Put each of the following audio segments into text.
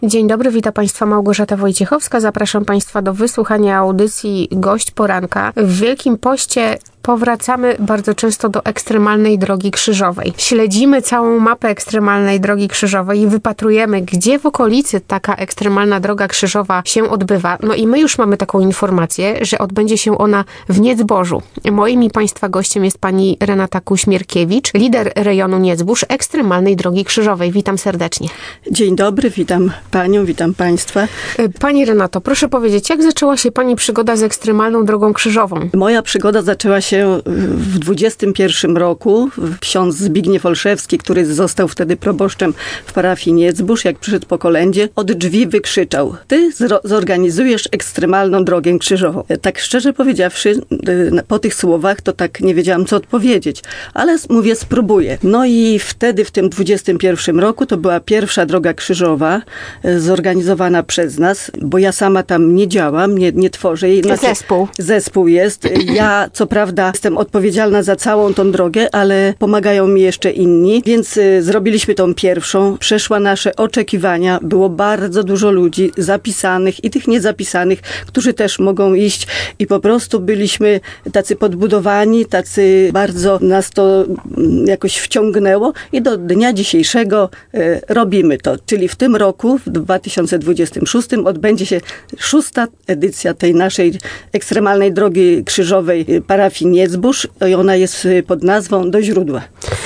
Dzień dobry, witam Państwa Małgorzata Wojciechowska. Zapraszam Państwa do wysłuchania audycji Gość Poranka. W Wielkim Poście powracamy bardzo często do ekstremalnej drogi krzyżowej. Śledzimy całą mapę ekstremalnej drogi krzyżowej i wypatrujemy, gdzie w okolicy taka ekstremalna droga krzyżowa się odbywa. No i my już mamy taką informację, że odbędzie się ona w Niedzbożu. Moim i Państwa gościem jest pani Renata Kuśmierkiewicz, lider rejonu Niedzbóż ekstremalnej drogi krzyżowej. Witam serdecznie. Dzień dobry, witam Panią, witam Państwa. Pani Renato, proszę powiedzieć, jak zaczęła się Pani przygoda z ekstremalną drogą krzyżową? Moja przygoda zaczęła się w 21 roku. Ksiądz Zbigniew Olszewski, który został wtedy proboszczem w parafii Niedzbóż, jak przyszedł po kolędzie, od drzwi wykrzyczał: ty zorganizujesz ekstremalną drogę krzyżową. Tak szczerze powiedziawszy, po tych słowach to tak nie wiedziałam, co odpowiedzieć, ale mówię, spróbuję. No i wtedy w tym 21 roku to była pierwsza droga krzyżowa zorganizowana przez nas, bo ja sama tam nie działam, nie tworzę jej. Zespół jest. Ja co prawda jestem odpowiedzialna za całą tą drogę, ale pomagają mi jeszcze inni, więc zrobiliśmy tą pierwszą. Przeszła nasze oczekiwania. Było bardzo dużo ludzi zapisanych i tych niezapisanych, którzy też mogą iść i po prostu byliśmy tacy podbudowani, tacy bardzo nas to jakoś wciągnęło i do dnia dzisiejszego robimy to. Czyli w tym roku, w 2026 odbędzie się 6. edycja tej naszej ekstremalnej drogi krzyżowej parafii Niedzbóż i ona jest pod nazwą Do źródła.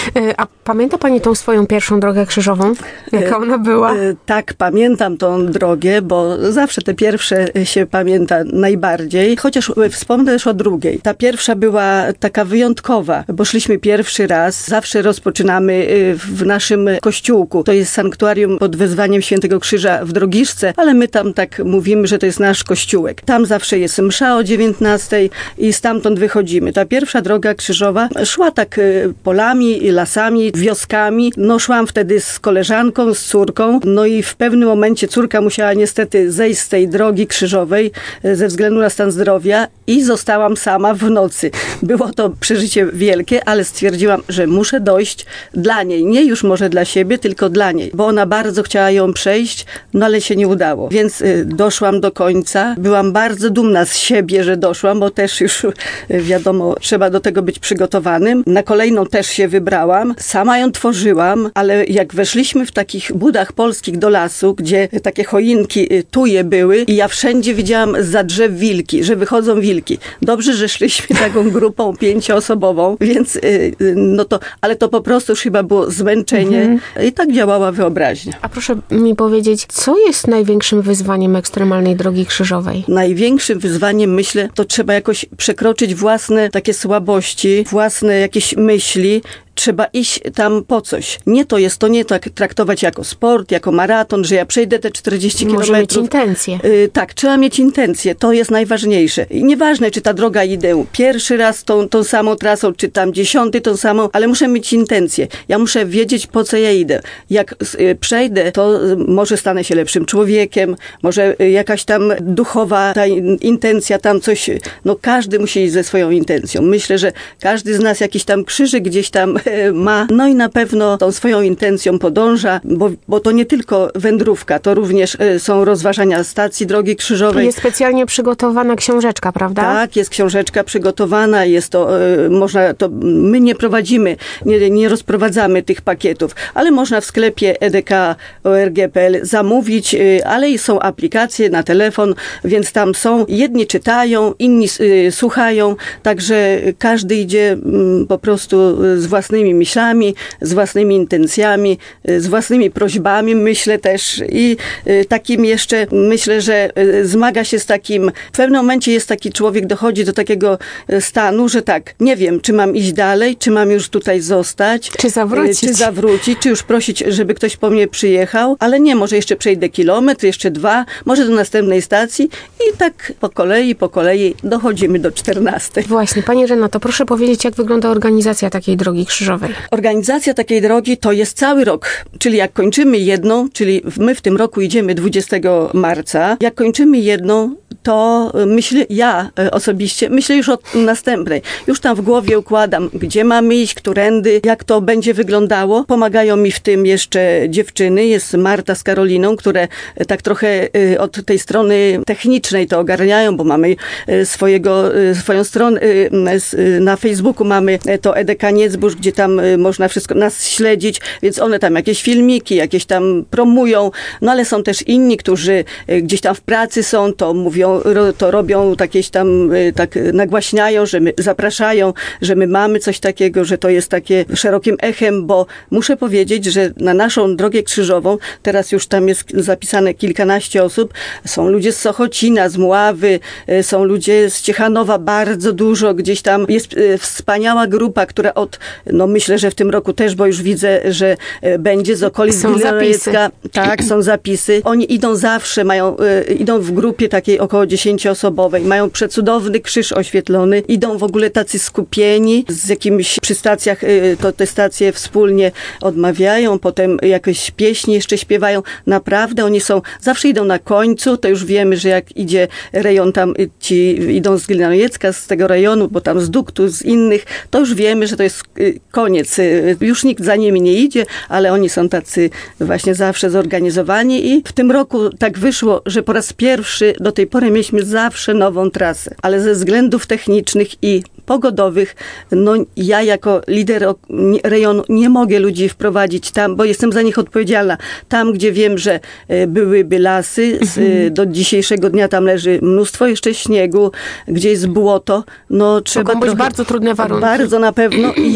A pamięta Pani tą swoją pierwszą drogę krzyżową? Jaka ona była? Tak, pamiętam tą drogę, bo zawsze te pierwsze się pamięta najbardziej. Chociaż wspomnę też o drugiej. Ta pierwsza była taka wyjątkowa, bo szliśmy pierwszy raz. Zawsze rozpoczynamy w naszym kościółku. To jest sanktuarium pod wezwaniem Świętego Krzyża w Drogiżce, ale my tam tak mówimy, że to jest nasz kościółek. Tam zawsze jest msza o 19 i stamtąd wychodzimy. Ta pierwsza droga krzyżowa szła tak polami, lasami, wioskami. No szłam wtedy z koleżanką, z córką. No i w pewnym momencie córka musiała niestety zejść z tej drogi krzyżowej ze względu na stan zdrowia i zostałam sama w nocy. Było to przeżycie wielkie, ale stwierdziłam, że muszę dojść dla niej. Nie już może dla siebie, tylko dla niej. Bo ona bardzo chciała ją przejść, no ale się nie udało. Więc doszłam do końca. Byłam bardzo dumna z siebie, że doszłam, bo też już wiadomo, trzeba do tego być przygotowanym. Na kolejną też się wybrałam. Sama ją tworzyłam, ale jak weszliśmy w takich budach polskich do lasu, gdzie takie choinki tuje były i ja wszędzie widziałam zza drzew wilki, że wychodzą wilki. Dobrze, że szliśmy taką grupą 5-osobową, więc no to, ale to po prostu już chyba było zmęczenie i tak działała wyobraźnia. A proszę mi powiedzieć, co jest największym wyzwaniem ekstremalnej drogi krzyżowej? Największym wyzwaniem, myślę, to trzeba jakoś przekroczyć własne takie słabości, własne jakieś myśli. Trzeba iść tam po coś. To nie tak traktować jako sport, jako maraton, że ja przejdę te 40 kilometrów. Może mieć intencję. Tak, trzeba mieć intencję. To jest najważniejsze. I nieważne, czy ta droga idę pierwszy raz tą samą trasą, czy tam 10 tą samą, ale muszę mieć intencję. Ja muszę wiedzieć, po co ja idę. Jak przejdę, to może stanę się lepszym człowiekiem, może jakaś tam duchowa ta intencja, tam coś. No każdy musi iść ze swoją intencją. Myślę, że każdy z nas jakiś tam krzyżyk gdzieś tam ma, no i na pewno tą swoją intencją podąża, bo to nie tylko wędrówka, to również są rozważania stacji drogi krzyżowej. Jest specjalnie przygotowana książeczka, prawda? Tak, jest książeczka przygotowana, jest to, my nie prowadzimy, nie rozprowadzamy tych pakietów, ale można w sklepie edk.org.pl zamówić, ale są aplikacje na telefon, więc tam są, jedni czytają, inni słuchają, także każdy idzie po prostu z własnymi myślami, z własnymi intencjami, z własnymi prośbami, myślę też i takim jeszcze, myślę, że zmaga się z takim, w pewnym momencie jest taki człowiek, dochodzi do takiego stanu, że tak, nie wiem, czy mam iść dalej, czy mam już tutaj zostać, czy zawrócić, czy już prosić, żeby ktoś po mnie przyjechał, ale nie, może jeszcze przejdę kilometr, jeszcze 2, może do następnej stacji i tak po kolei dochodzimy do 14. Właśnie, Pani Renato, proszę powiedzieć, jak wygląda organizacja takiej drogi krzyżowej? Organizacja takiej drogi to jest cały rok, czyli jak kończymy jedną, czyli my w tym roku idziemy 20 marca, jak kończymy jedną, to ja osobiście myślę już o następnej. Już tam w głowie układam, gdzie mamy iść, którędy, jak to będzie wyglądało. Pomagają mi w tym jeszcze dziewczyny. Jest Marta z Karoliną, które tak trochę od tej strony technicznej to ogarniają, bo mamy swoją stronę na Facebooku, mamy to EDK Niecbórz, gdzie tam można wszystko nas śledzić, więc one tam jakieś filmiki, jakieś tam promują, no ale są też inni, którzy gdzieś tam w pracy są, to mówią, to robią jakieś tam, tak nagłaśniają, że my zapraszają, że my mamy coś takiego, że to jest takie szerokim echem, bo muszę powiedzieć, że na naszą drogę krzyżową, teraz już tam jest zapisane kilkanaście osób, są ludzie z Sochocina, z Mławy, są ludzie z Ciechanowa, bardzo dużo, gdzieś tam jest wspaniała grupa, która myślę, że w tym roku też, bo już widzę, że będzie z okolic Wielkopolska. Tak, są zapisy. Oni idą zawsze, idą w grupie takiej około 10-osobowej, mają przecudowny krzyż oświetlony, idą w ogóle tacy skupieni, z jakimiś przy stacjach, to te stacje wspólnie odmawiają, potem jakieś pieśni jeszcze śpiewają. Naprawdę oni zawsze idą na końcu, to już wiemy, że jak idzie rejon tam, ci idą z Gilnojecka, z tego rejonu, bo tam z Duktu, z innych, to już wiemy, że to jest koniec. Już nikt za nimi nie idzie, ale oni są tacy właśnie zawsze zorganizowani i w tym roku tak wyszło, że po raz pierwszy do tej pory mieliśmy zawsze nową trasę, ale ze względów technicznych i pogodowych, ja jako lider rejonu nie mogę ludzi wprowadzić tam, bo jestem za nich odpowiedzialna. Tam, gdzie wiem, że byłyby lasy, do dzisiejszego dnia tam leży mnóstwo jeszcze śniegu, gdzie jest błoto, trzeba mogą być bardzo trudne warunki. Bardzo na pewno. I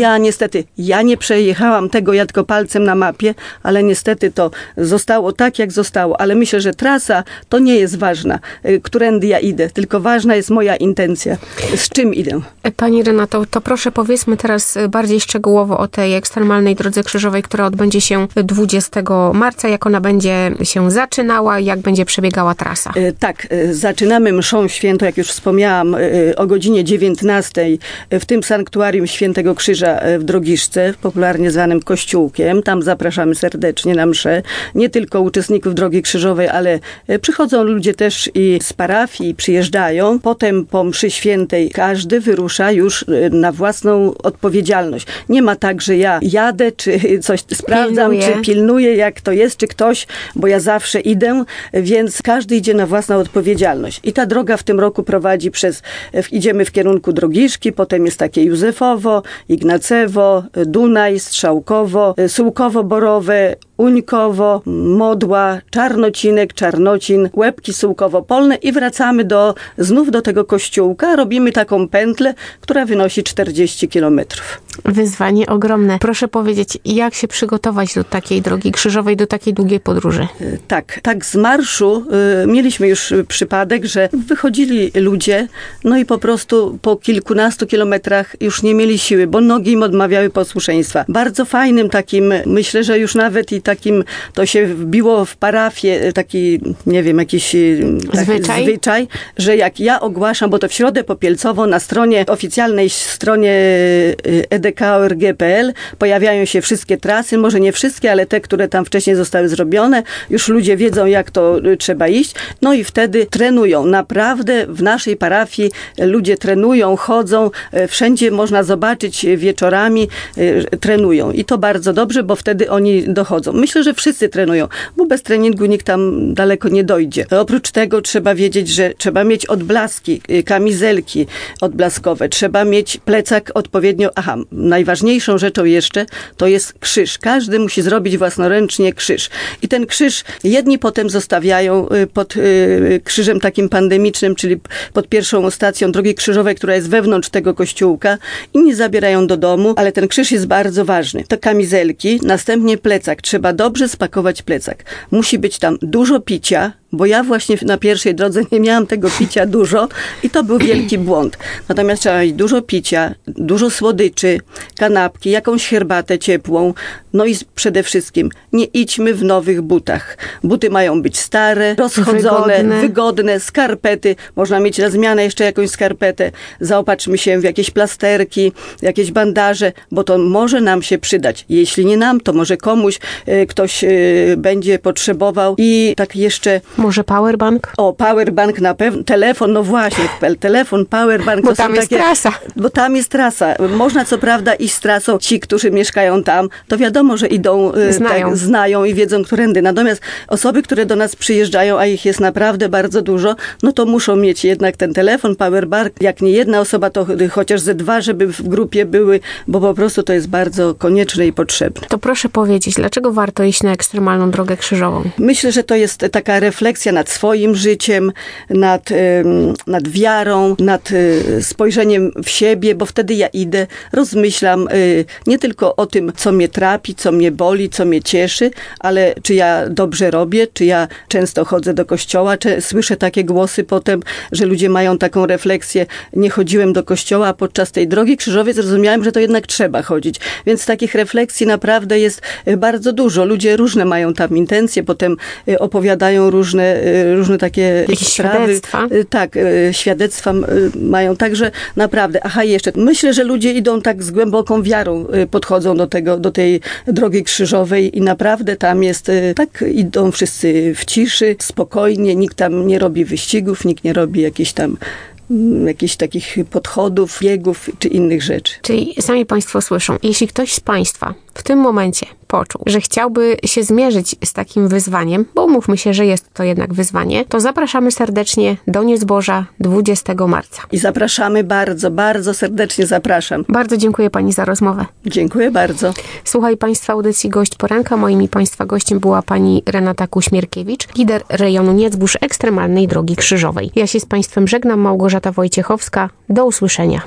ja nie przejechałam tego, ja tylko palcem na mapie, ale niestety to zostało tak, jak zostało. Ale myślę, że trasa to nie jest ważna, którędy ja idę, tylko ważna jest moja intencja. Z czym idę? Pani Renato, to proszę powiedzmy teraz bardziej szczegółowo o tej ekstremalnej drodze krzyżowej, która odbędzie się 20 marca, jak ona będzie się zaczynała, jak będzie przebiegała trasa. Tak, zaczynamy mszą świętą, jak już wspomniałam, o godzinie 19 w tym sanktuarium Świętego Krzyża w Drogiżce, popularnie zwanym Kościółkiem. Tam zapraszamy serdecznie na mszę. Nie tylko uczestników Drogi Krzyżowej, ale przychodzą ludzie też i z parafii, przyjeżdżają. Potem po mszy świętej każdy wyrusza już na własną odpowiedzialność. Nie ma tak, że ja jadę, czy coś sprawdzam, czy pilnuję, jak to jest, czy ktoś, bo ja zawsze idę, więc każdy idzie na własną odpowiedzialność. I ta droga w tym roku prowadzi idziemy w kierunku Drogiżki, potem jest takie Józefowo, Ignacewo, Dunaj, Strzałkowo, Sułkowo-Borowe, Uńkowo, Modła, Czarnocinek, Czarnocin, Łebki Sułkowo-Polne i wracamy znów do tego kościółka. Robimy taką pętlę, która wynosi 40 kilometrów. Wyzwanie ogromne. Proszę powiedzieć, jak się przygotować do takiej drogi krzyżowej, do takiej długiej podróży? Tak z marszu mieliśmy już przypadek, że wychodzili ludzie, i po prostu po kilkunastu kilometrach już nie mieli siły, bo nogi im odmawiały posłuszeństwa. Bardzo fajnym takim, myślę, że już nawet i takim, to się wbiło w parafię, taki, nie wiem, jakiś zwyczaj, że jak ja ogłaszam, bo to w Środę Popielcową na oficjalnej stronie edk.org.pl pojawiają się wszystkie trasy, może nie wszystkie, ale te, które tam wcześniej zostały zrobione. Już ludzie wiedzą, jak to trzeba iść. I wtedy trenują. Naprawdę w naszej parafii ludzie trenują, chodzą. Wszędzie można zobaczyć wieczorami, trenują. I to bardzo dobrze, bo wtedy oni dochodzą. Myślę, że wszyscy trenują, bo bez treningu nikt tam daleko nie dojdzie. Oprócz tego trzeba wiedzieć, że trzeba mieć odblaski, kamizelki odblaskowe. Trzeba mieć plecak odpowiednio. Najważniejszą rzeczą jeszcze to jest krzyż. Każdy musi zrobić własnoręcznie krzyż. I ten krzyż jedni potem zostawiają pod krzyżem takim pandemicznym, czyli pod pierwszą stacją Drogi Krzyżowej, która jest wewnątrz tego kościółka. Inni zabierają do domu, ale ten krzyż jest bardzo ważny. To kamizelki, następnie plecak. Trzeba dobrze spakować plecak. Musi być tam dużo picia, bo ja właśnie na pierwszej drodze nie miałam tego picia dużo i to był wielki błąd. Natomiast trzeba mieć dużo picia, dużo słodyczy, kanapki, jakąś herbatę ciepłą, i przede wszystkim nie idźmy w nowych butach. Buty mają być stare, rozchodzone, wygodne, skarpety. Można mieć na zmianę jeszcze jakąś skarpetę. Zaopatrzmy się w jakieś plasterki, jakieś bandaże, bo to może nam się przydać. Jeśli nie nam, to może komuś ktoś będzie potrzebował. I tak jeszcze Może powerbank? O, powerbank na pewno, telefon, no właśnie, telefon, powerbank. Bo tam jest trasa. Bo tam jest trasa. Można co prawda iść z trasą, ci, którzy mieszkają tam, to wiadomo, że idą, znają i wiedzą, którędy. Natomiast osoby, które do nas przyjeżdżają, a ich jest naprawdę bardzo dużo, no to muszą mieć jednak ten telefon, powerbank. Jak nie jedna osoba, to chociaż ze dwa, żeby w grupie były, bo po prostu to jest bardzo konieczne i potrzebne. To proszę powiedzieć, dlaczego warto iść na ekstremalną drogę krzyżową? Myślę, że to jest taka refleksja nad swoim życiem, nad wiarą, nad spojrzeniem w siebie, bo wtedy ja idę, rozmyślam nie tylko o tym, co mnie trapi, co mnie boli, co mnie cieszy, ale czy ja dobrze robię, czy ja często chodzę do kościoła, czy słyszę takie głosy potem, że ludzie mają taką refleksję, nie chodziłem do kościoła, a podczas tej drogi krzyżowej zrozumiałem, że to jednak trzeba chodzić. Więc takich refleksji naprawdę jest bardzo dużo. Ludzie różne mają tam intencje, potem opowiadają różne takie sprawy. Świadectwa? Tak, świadectwa mają. Także naprawdę. Aha, jeszcze. Myślę, że ludzie idą tak z głęboką wiarą, podchodzą do tej drogi krzyżowej i naprawdę tam jest, tak idą wszyscy w ciszy, spokojnie, nikt tam nie robi wyścigów, nikt nie robi jakichś takich podchodów, biegów czy innych rzeczy. Czyli sami Państwo słyszą, jeśli ktoś z Państwa w tym momencie poczuł, że chciałby się zmierzyć z takim wyzwaniem, bo umówmy się, że jest to jednak wyzwanie, to zapraszamy serdecznie do Niezboża 20 marca. I zapraszamy bardzo, bardzo serdecznie zapraszam. Bardzo dziękuję Pani za rozmowę. Dziękuję bardzo. Słuchaj Państwa audycji Gość Poranka. Moim i Państwa gościem była Pani Renata Kuśmierkiewicz, lider rejonu Niezbóż Ekstremalnej Drogi Krzyżowej. Ja się z Państwem żegnam, Małgorzata Wojciechowska. Do usłyszenia.